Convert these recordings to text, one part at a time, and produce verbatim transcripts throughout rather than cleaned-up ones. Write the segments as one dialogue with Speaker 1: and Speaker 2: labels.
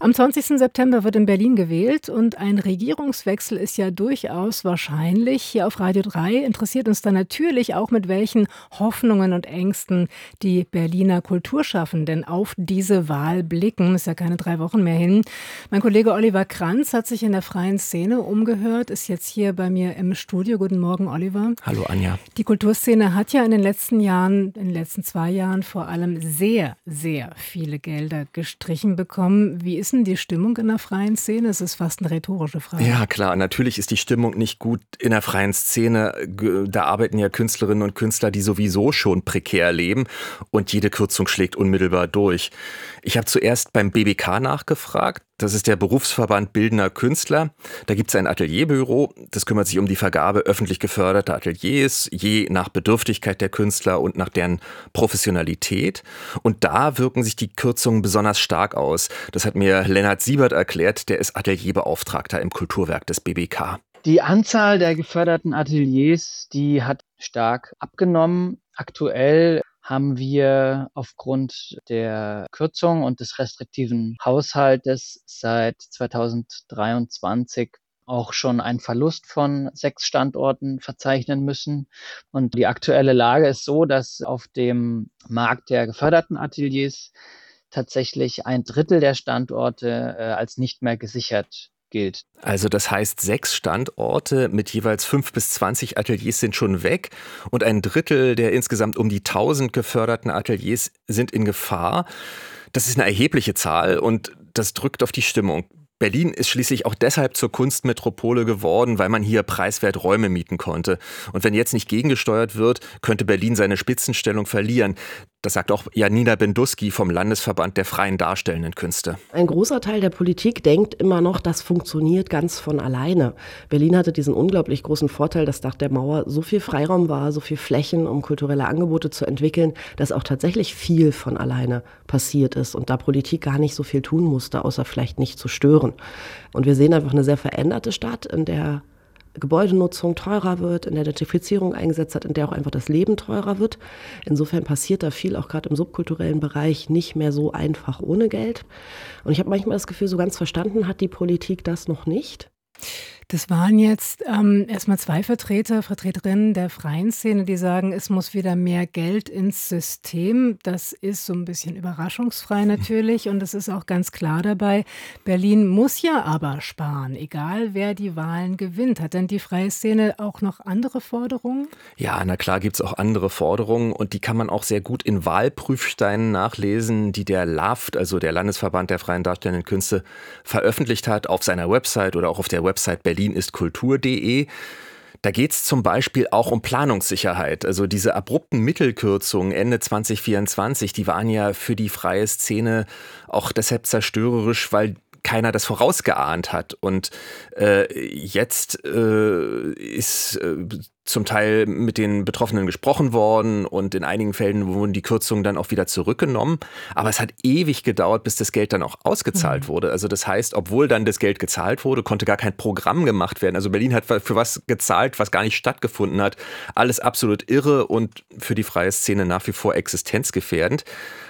Speaker 1: Am zwanzigsten September wird in Berlin gewählt und ein Regierungswechsel ist ja durchaus wahrscheinlich. Hier auf Radio drei interessiert uns dann natürlich auch, mit welchen Hoffnungen und Ängsten die Berliner Kulturschaffenden auf diese Wahl blicken. Ist ja keine drei Wochen mehr hin. Mein Kollege Oliver Kranz hat sich in der freien Szene umgehört, ist jetzt hier bei mir im Studio. Guten Morgen, Oliver.
Speaker 2: Hallo, Anja.
Speaker 1: Die Kulturszene hat ja in den letzten Jahren, in den letzten zwei Jahren vor allem sehr, sehr viele Gelder gestrichen bekommen. Wie ist denn die Stimmung in der freien Szene? Es ist fast eine rhetorische Frage.
Speaker 2: Ja, klar. Natürlich ist die Stimmung nicht gut in der freien Szene. Da arbeiten ja Künstlerinnen und Künstler, die sowieso schon prekär leben. Und jede Kürzung schlägt unmittelbar durch. Ich habe zuerst beim B B K nachgefragt. Das ist der Berufsverband Bildender Künstler. Da gibt es ein Atelierbüro. Das kümmert sich um die Vergabe öffentlich geförderter Ateliers, je nach Bedürftigkeit der Künstler und nach deren Professionalität. Und da wirken sich die Kürzungen besonders stark aus. Das hat mir Lennart Siebert erklärt. Der ist Atelierbeauftragter im Kulturwerk des B B K.
Speaker 3: Die Anzahl der geförderten Ateliers, die hat stark abgenommen. Aktuell haben wir aufgrund der Kürzung und des restriktiven Haushaltes seit zweitausenddreiundzwanzig auch schon einen Verlust von sechs Standorten verzeichnen müssen. Und die aktuelle Lage ist so, dass auf dem Markt der geförderten Ateliers tatsächlich ein Drittel der Standorte äh, als nicht mehr gesichert gilt.
Speaker 2: Also das heißt, sechs Standorte mit jeweils fünf bis zwanzig Ateliers sind schon weg und ein Drittel der insgesamt um die tausend geförderten Ateliers sind in Gefahr. Das ist eine erhebliche Zahl und das drückt auf die Stimmung. Berlin ist schließlich auch deshalb zur Kunstmetropole geworden, weil man hier preiswert Räume mieten konnte. Und wenn jetzt nicht gegengesteuert wird, könnte Berlin seine Spitzenstellung verlieren. Das sagt auch Janina Benduski vom Landesverband der freien darstellenden Künste.
Speaker 4: Ein großer Teil der Politik denkt immer noch, das funktioniert ganz von alleine. Berlin hatte diesen unglaublich großen Vorteil, dass nach der Mauer so viel Freiraum war, so viel Flächen, um kulturelle Angebote zu entwickeln, dass auch tatsächlich viel von alleine passiert ist und da Politik gar nicht so viel tun musste, außer vielleicht nicht zu stören. Und wir sehen einfach eine sehr veränderte Stadt, in der Gebäudenutzung teurer wird, in der Gentrifizierung eingesetzt hat, in der auch einfach das Leben teurer wird. Insofern passiert da viel, auch gerade im subkulturellen Bereich, nicht mehr so einfach ohne Geld. Und ich habe manchmal das Gefühl, so ganz verstanden hat die Politik das noch nicht.
Speaker 1: Das waren jetzt ähm, erstmal zwei Vertreter, Vertreterinnen der freien Szene, die sagen, es muss wieder mehr Geld ins System. Das ist so ein bisschen überraschungsfrei natürlich und es ist auch ganz klar dabei, Berlin muss ja aber sparen, egal wer die Wahlen gewinnt. Hat denn die freie Szene auch noch andere Forderungen?
Speaker 2: Ja, na klar gibt es auch andere Forderungen und die kann man auch sehr gut in Wahlprüfsteinen nachlesen, die der L A F T, also der Landesverband der freien darstellenden Künste, veröffentlicht hat auf seiner Website oder auch auf der Website Berlin ist kultur punkt de. Da geht es zum Beispiel auch um Planungssicherheit. Also diese abrupten Mittelkürzungen Ende zwanzig vierundzwanzig, die waren ja für die freie Szene auch deshalb zerstörerisch, weil keiner das vorausgeahnt hat. Und äh, jetzt äh, ist äh, zum Teil mit den Betroffenen gesprochen worden und in einigen Fällen wurden die Kürzungen dann auch wieder zurückgenommen. Aber es hat ewig gedauert, bis das Geld dann auch ausgezahlt mhm. wurde. Also das heißt, obwohl dann das Geld gezahlt wurde, konnte gar kein Programm gemacht werden. Also Berlin hat für was gezahlt, was gar nicht stattgefunden hat. Alles absolut irre und für die freie Szene nach wie vor existenzgefährdend.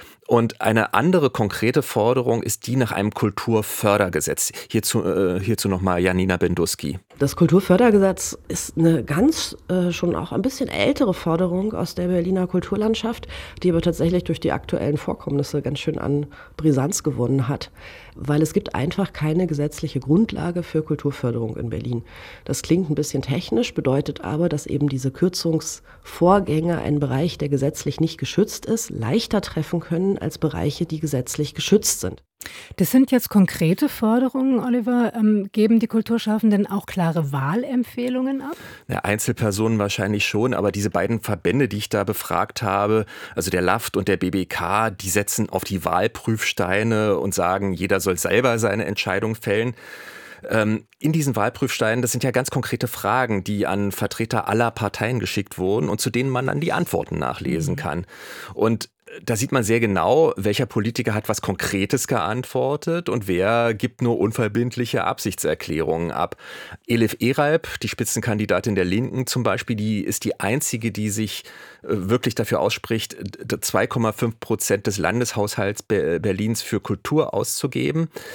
Speaker 2: Und eine andere konkrete Forderung ist die nach einem Kulturfördergesetz. Hierzu, äh, hierzu nochmal Janina Benduski.
Speaker 4: Das Kulturfördergesetz ist eine ganz äh, schon auch ein bisschen ältere Forderung aus der Berliner Kulturlandschaft, die aber tatsächlich durch die aktuellen Vorkommnisse ganz schön an Brisanz gewonnen hat. Weil es gibt einfach keine gesetzliche Grundlage für Kulturförderung in Berlin. Das klingt ein bisschen technisch, bedeutet aber, dass eben diese Kürzungsvorgänge einen Bereich, der gesetzlich nicht geschützt ist, leichter treffen können als Bereiche, die gesetzlich geschützt sind.
Speaker 1: Das sind jetzt konkrete Forderungen, Oliver. Ähm, geben die Kulturschaffenden auch klare Wahlempfehlungen ab?
Speaker 2: Ja, Einzelpersonen wahrscheinlich schon, aber diese beiden Verbände, die ich da befragt habe, also der L A F T und der B B K, die setzen auf die Wahlprüfsteine und sagen, jeder soll selber seine Entscheidung fällen. Ähm, in diesen Wahlprüfsteinen, das sind ja ganz konkrete Fragen, die an Vertreter aller Parteien geschickt wurden und zu denen man dann die Antworten nachlesen kann. Und da sieht man sehr genau, welcher Politiker hat was Konkretes geantwortet und wer gibt nur unverbindliche Absichtserklärungen ab. Elif Eralp, die Spitzenkandidatin der Linken zum Beispiel, die ist die einzige, die sich wirklich dafür ausspricht, zwei Komma fünf Prozent des Landeshaushalts Berlins für Kultur auszugeben.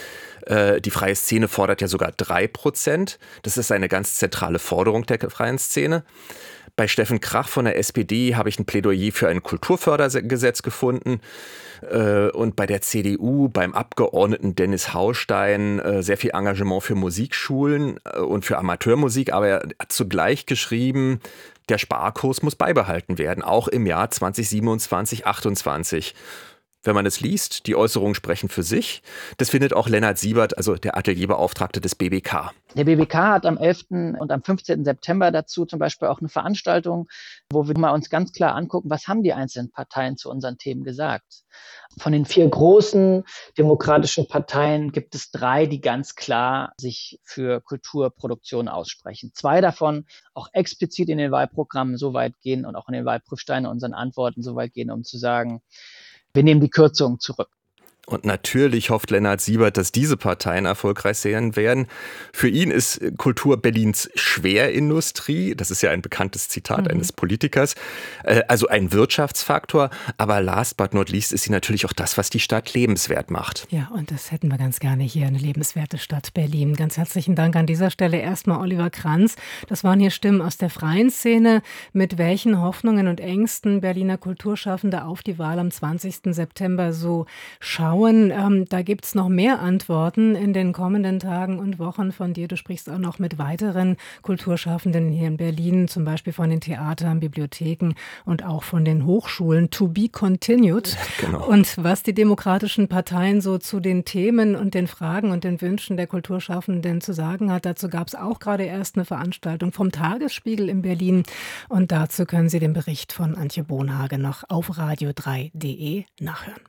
Speaker 2: Äh, die freie Szene fordert ja sogar drei Prozent. Das ist eine ganz zentrale Forderung der freien Szene. Bei Steffen Krach von der S P D habe ich ein Plädoyer für ein Kulturfördergesetz gefunden. Und bei der C D U, beim Abgeordneten Dennis Haustein, sehr viel Engagement für Musikschulen und für Amateurmusik. Aber er hat zugleich geschrieben, der Sparkurs muss beibehalten werden, auch im Jahr zwanzig siebenundzwanzig, achtundzwanzig. Wenn man es liest, die Äußerungen sprechen für sich. Das findet auch Lennart Siebert, also der Atelierbeauftragte des B B K.
Speaker 3: Der B B K hat am elften und am fünfzehnten September dazu zum Beispiel auch eine Veranstaltung, wo wir mal uns ganz klar angucken, was haben die einzelnen Parteien zu unseren Themen gesagt. Von den vier großen demokratischen Parteien gibt es drei, die ganz klar sich für Kulturproduktion aussprechen. Zwei davon auch explizit in den Wahlprogrammen so weit gehen und auch in den Wahlprüfsteinen unseren Antworten so weit gehen, um zu sagen, wir nehmen die Kürzungen zurück.
Speaker 2: Und natürlich hofft Lennart Siebert, dass diese Parteien erfolgreich sein werden. Für ihn ist Kultur Berlins Schwerindustrie. Das ist ja ein bekanntes Zitat mhm. eines Politikers. Also ein Wirtschaftsfaktor. Aber last but not least ist sie natürlich auch das, was die Stadt lebenswert macht.
Speaker 1: Ja, und das hätten wir ganz gerne hier, eine lebenswerte Stadt Berlin. Ganz herzlichen Dank an dieser Stelle erstmal Oliver Kranz. Das waren hier Stimmen aus der freien Szene. Mit welchen Hoffnungen und Ängsten Berliner Kulturschaffende auf die Wahl am zwanzigsten September so schauen. Ähm, da gibt es noch mehr Antworten in den kommenden Tagen und Wochen von dir. Du sprichst auch noch mit weiteren Kulturschaffenden hier in Berlin, zum Beispiel von den Theatern, Bibliotheken und auch von den Hochschulen. To be continued.
Speaker 2: Genau.
Speaker 1: Und was die demokratischen Parteien so zu den Themen und den Fragen und den Wünschen der Kulturschaffenden zu sagen hat, dazu gab es auch gerade erst eine Veranstaltung vom Tagesspiegel in Berlin. Und dazu können Sie den Bericht von Antje Bonhage noch auf radio drei punkt de nachhören.